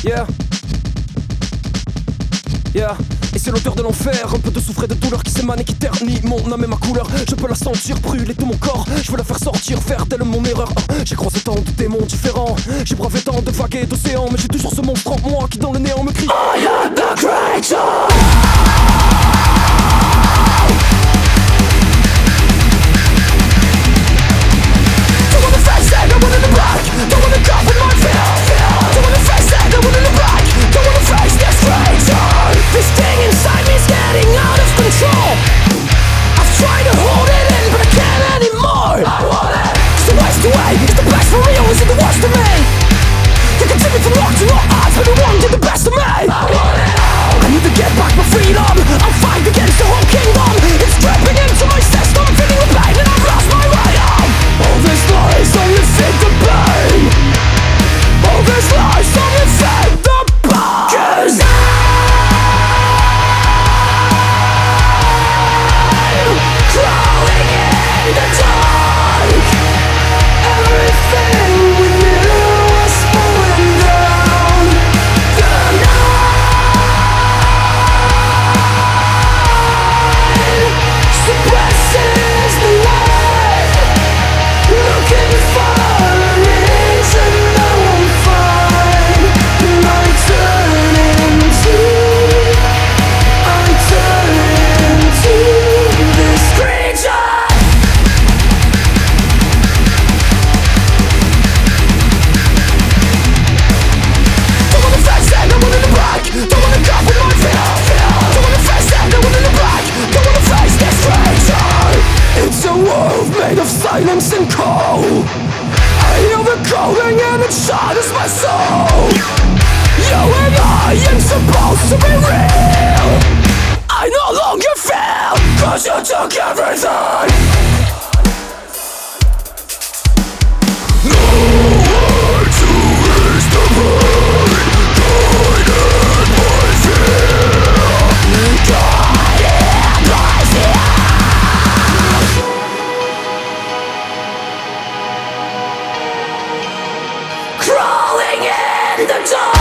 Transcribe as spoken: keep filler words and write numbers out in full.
Yeah. Yeah. Et c'est l'odeur de l'enfer, un peu de souffre et de douleur qui s'émane et qui ternit mon âme et ma couleur. Je peux la sentir brûler tout mon corps, je veux la faire sortir, faire d'elle mon erreur. Ah, j'ai croisé tant de démons différents, j'ai bravé tant de vagues et d'océans, mais j'ai toujours ce monstre en moi qui dans le néant me crie I am the creature. Don't wanna face it, don't wanna look back, don't wanna cover my fear. Don't wanna face it, don't wanna look back, don't wanna face this creature. This thing inside me is getting out of control. I've tried to hold it in, but I can't anymore. I want it. It's the worst way, it's the best for me, or is it the worst of me? They continue to lock to your eyes, but it won't do the best of me. I want it all. I need to get back my freedom. I'll fight against the whole kingdom. It's creeping into my system, feeling the pain, and I've lost my way home. All these lies only feed the pain. All these lies only feed the pain. 'Cause I crawling in the dark. Everything we knew was falling down. The night suppresses the light. Looking for a reason I won't find. And I turn into, I turn into this creature. Don't wanna face it, don't wanna look back, don't wanna cope with my fear. Don't wanna face it, don't wanna look back, don't wanna face this creature. It's a world made of silence and cold. I hear the calling and it shatters my soul. You and I ain't supposed to be real. I no longer feel, 'cause you took everything. Nowhere to ease the pain, guided by fear. Guided by fear. Crawling in the dark.